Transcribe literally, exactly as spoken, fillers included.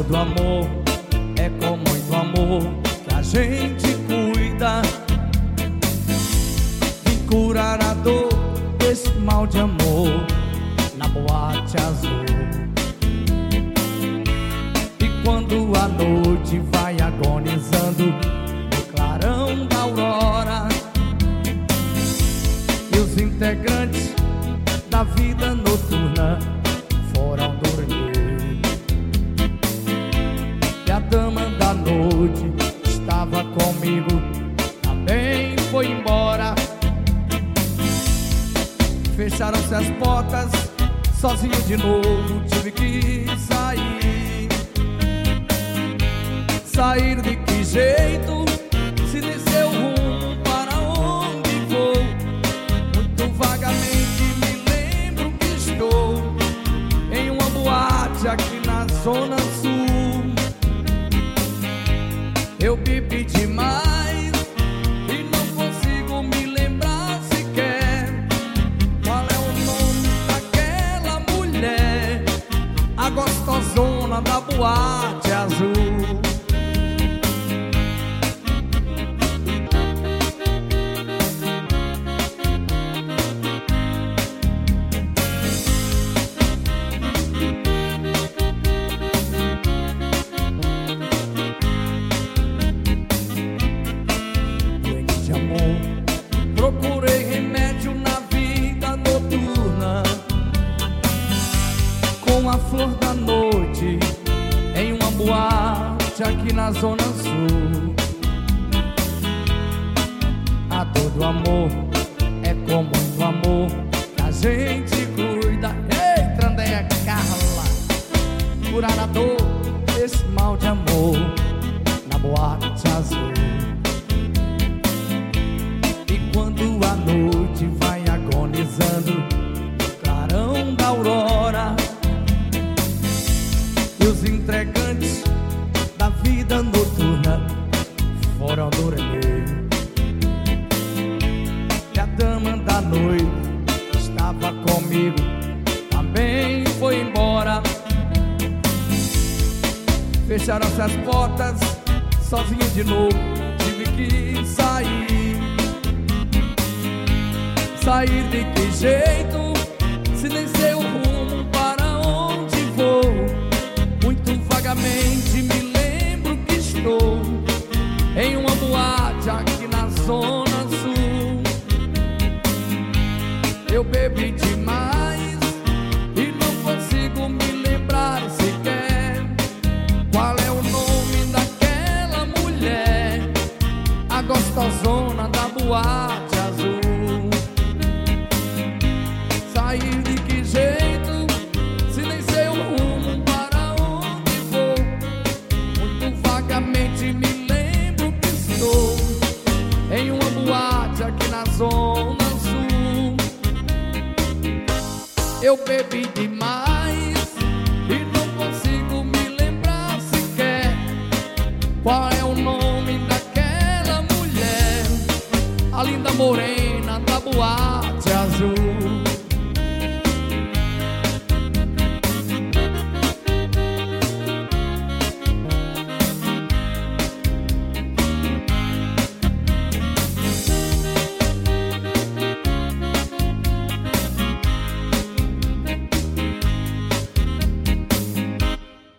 todo amor é com muito amor que a gente cuida. Vim curar a dor desse mal de amor na boate azul. E quando a noite vai agonizando no clarão da aurora, e os integrantes da vida noturna foram dormir, e a dama da noite estava comigo, também foi embora. Fecharam-se as portas, sozinho de novo tive que sair. Sair de que jeito, se nem seu rumo para onde vou? Muito vagamente me lembro que estou em uma boate aqui na Zona Sul. Eu bebi demais e não consigo me lembrar sequer qual é o nome daquela mulher, a gostosona da boate azul. Procurei remédio na vida noturna, com a flor da noite, em uma boate aqui na Zona Sul. A dor do amor é com muito amor que a gente cuida. Ei, Trandeia Carla, curar a dor desse mal de amor na boate azul. Quando a noite vai agonizando no clarão da aurora, e os entregantes da vida noturna foram dormir, e a dama da noite estava comigo, também foi embora. Fecharam-se as portas, sozinho de novo tive que sair. Sair de que jeito, se nem sei o rumo para onde vou? Muito vagamente me lembro que estou em uma boate aqui na Zona Sul. Eu bebi demais e não consigo me lembrar sequer qual é o nome daquela mulher, a gostosona da boate azul. Sair de que jeito, se nem sei o rumo para onde vou? Muito vagamente me lembro que estou em uma boate aqui na Zona Sul. Eu bebi demais e não consigo me lembrar sequer qual é o nome daquela mulher, a linda morena da boate